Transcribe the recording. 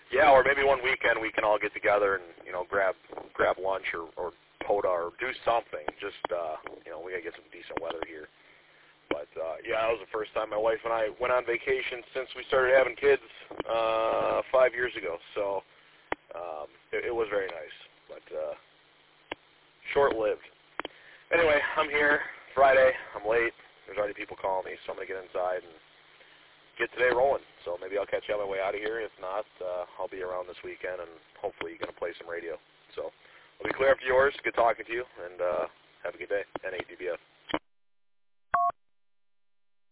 Yeah, or maybe one weekend we can all get together and, grab lunch or Poda or do something. Just, we got to get some decent weather here. But, yeah, that was the first time my wife and I went on vacation since we started having kids 5 years ago. So it was very nice, but short-lived. Anyway, I'm here. Friday. I'm late. There's already people calling me, so I'm going to get inside and get today rolling. So maybe I'll catch you on my way out of here. If not, I'll be around this weekend and hopefully going to play some radio. So I'll be clear after yours. Good talking to you, and have a good day. NADBF.